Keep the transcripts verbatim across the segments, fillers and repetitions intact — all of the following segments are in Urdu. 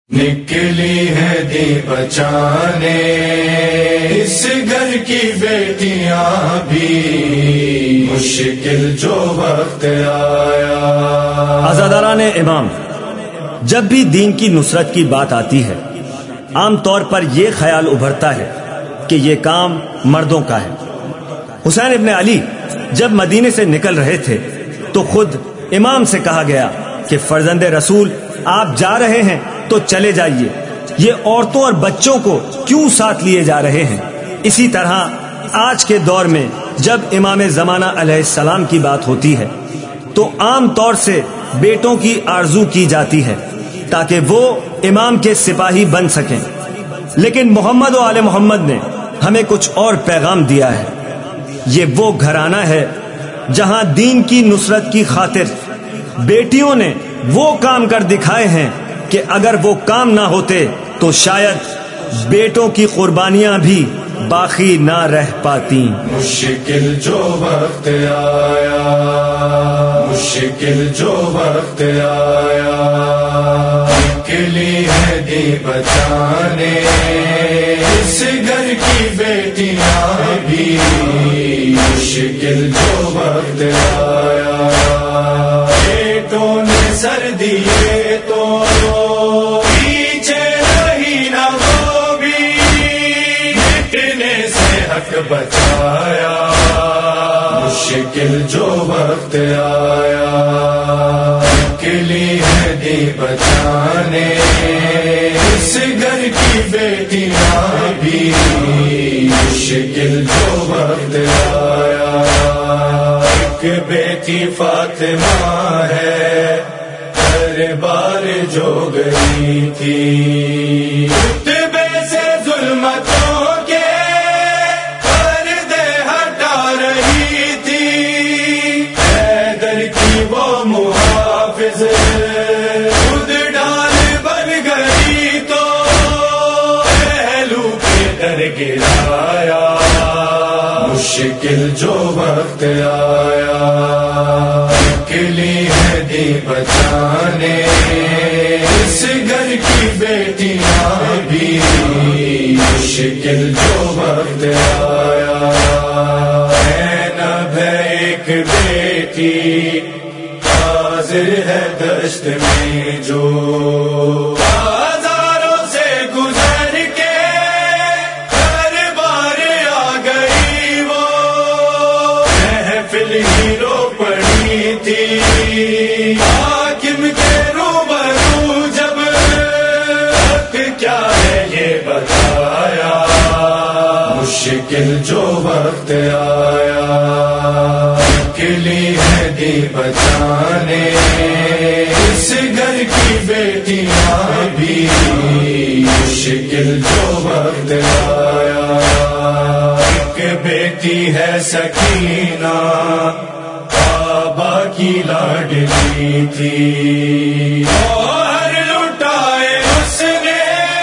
نکلی ہے دی بچانے اس گھر کی بیٹیاں بھی، مشکل جو وقت آیا۔ عزاداران امام، جب بھی دین کی نصرت کی بات آتی ہے عام طور پر یہ خیال ابھرتا ہے کہ یہ کام مردوں کا ہے۔ حسین ابن علی جب مدینے سے نکل رہے تھے تو خود امام سے کہا گیا کہ فرزند رسول آپ جا رہے ہیں تو چلے جائیے، یہ عورتوں اور بچوں کو کیوں ساتھ لیے جا رہے ہیں؟ اسی طرح آج کے دور میں جب امام زمانہ علیہ السلام کی بات ہوتی ہے تو عام طور سے بیٹوں کی آرزو کی جاتی ہے تاکہ وہ امام کے سپاہی بن سکیں، لیکن محمد و آل محمد نے ہمیں کچھ اور پیغام دیا ہے۔ یہ وہ گھرانہ ہے جہاں دین کی نصرت کی خاطر بیٹیوں نے وہ کام کر دکھائے ہیں کہ اگر وہ کام نہ ہوتے تو شاید بیٹوں کی قربانیاں بھی باقی نہ رہ پاتی۔ مشکل جو وقت آیا، مشکل جو وقت آیا، نکلی ہے دی بچانے اس گھر کی بیٹیاں بھی، مشکل جو وقت آیا۔ بیٹوں نے سر دیے تو پیچھے نہیں نہ وہ بھی، مٹنے سے حق بچایا، مشکل جو وقت آیا۔ نکلی ہے دی بچانے اس گھر کی بیٹیاں بھی، مشکل جو وقت آیا۔ ایک بیٹی فاطمہ ہے ہر بار جو گئی تھی، رتبے سے ظلمتوں کے پردے ہٹا رہی تھی، حیدر کی وہ محافظ خود ڈال بن گئی تو پہلو کے در گرایا، مشکل جو وقت آیا۔ نکلی ہے دی بچانے اس گھر کی بیٹیاں بھی، مشکل جو وقت آیا۔ زینب ہے ایک بیٹی حاضر ہے دشت میں جو، ہزاروں سے گزر کے ہر بار آ گئی وہ، محفل ہی رو پڑی تھی حاکم کے روبرو جب، حق کیا ہے یہ بتایا، مشکل جو وقت آیا۔ نکلی ہے دی بچانے اس گھر کی بیٹیاں بھی، مشکل جو وقت آیا۔ ایک بیٹی ہے سکینہ بابا کی لاڈلی تھی، اور لٹائے اس نے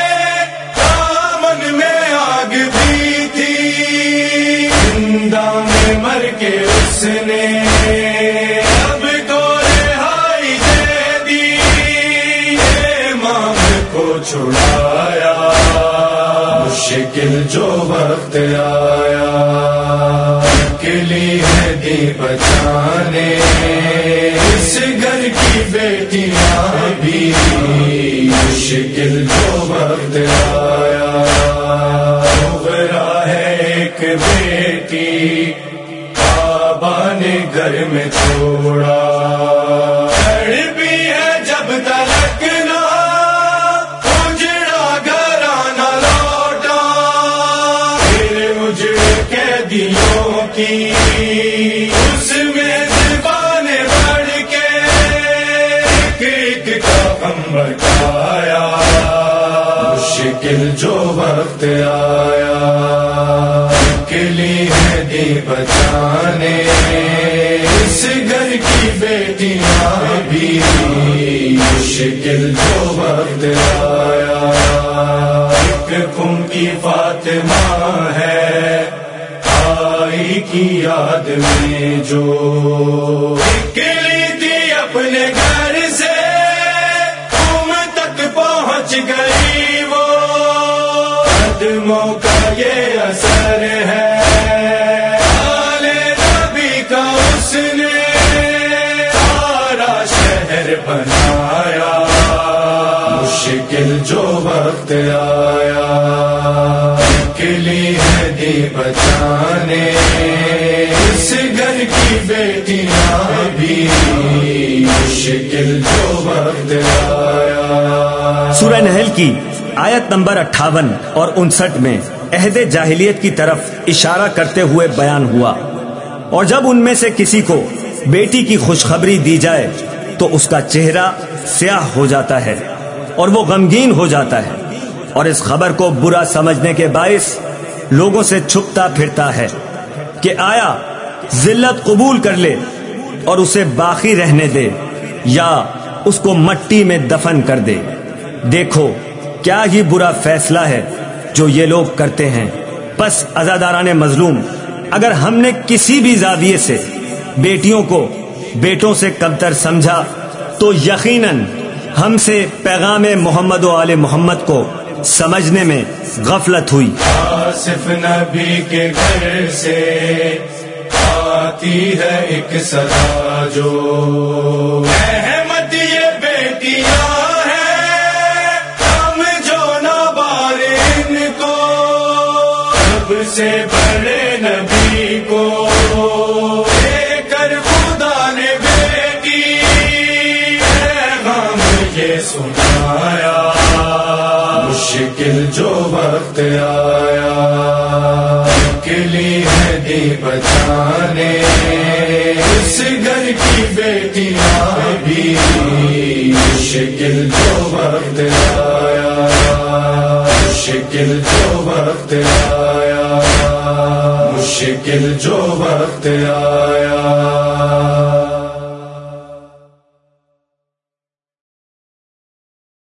دامن میں آگ بھی تھی، زندہ میں مر کے اس نے اب تو رہائی دے دی، امام کو چھڑایا، مشکل جو وقت آیا۔ نکلی ہے دی بچانے اس گھر کی بیٹیاں بھی، مشکل جو وقت آیا۔ غرا ہے ایک بیٹی بابا نے گھر میں چھوڑا، تڑپی ہے جب تلک نہ اجڑا گھرانہ لوٹا، پھر اجڑ کے دیوں کی اس میں زبانیں بڑھ کے ایک ایک کا غم بٹایا، مشکل جو وقت آیا۔ نکلی ہے دی بچانے اس گھر کی بیٹیاں بھی، مشکل جو وقت آیا۔ ایک خون کی فاطمہ ہے آئی کی یاد میں جو، نکلی تھی اپنے گھر سے تم تک پہنچ گئی وہ قدموں کا یہ اثر ہے، آل نبی کا اس نے سارا شہر بنایا، مشکل جو وقت آیا نکلی ہے دی بچانے، اس گھر کی بیٹیاں بھی مشکل جو وقت آیا۔ سورہ نحل کی آیت نمبر اٹھاون اور انسٹھ میں عہد جاہلیت کی طرف اشارہ کرتے ہوئے بیان ہوا، اور جب ان میں سے کسی کو بیٹی کی خوشخبری دی جائے تو اس کا چہرہ سیاہ ہو جاتا ہے اور وہ غمگین ہو جاتا ہے، اور اس خبر کو برا سمجھنے کے باعث لوگوں سے چھپتا پھرتا ہے کہ آیا ذلت قبول کر لے اور اسے باقی رہنے دے یا اس کو مٹی میں دفن کر دے۔ دیکھو کیا ہی برا فیصلہ ہے جو یہ لوگ کرتے ہیں۔ پس عزاداران مظلوم، اگر ہم نے کسی بھی زاویے سے بیٹیوں کو بیٹوں سے کمتر سمجھا تو یقیناً ہم سے پیغام محمد و آل محمد کو سمجھنے میں غفلت ہوئی۔ آصف نبی کے گھر سے آتی ہے ایک صدا جو احمد یہ بیٹیاں ہیں، ہم جو نابار ان کو سب سے بڑے نبی کو لے کر خدا نے بیٹی پیغام یہ سنایا، مشکل جو وقت آیا نکلی ہے دی بچانے، اس گھر کی بیٹیاں بھی مشکل جو وقت آیا، مشکل جو وقت آیا، مشکل جو وقت آیا۔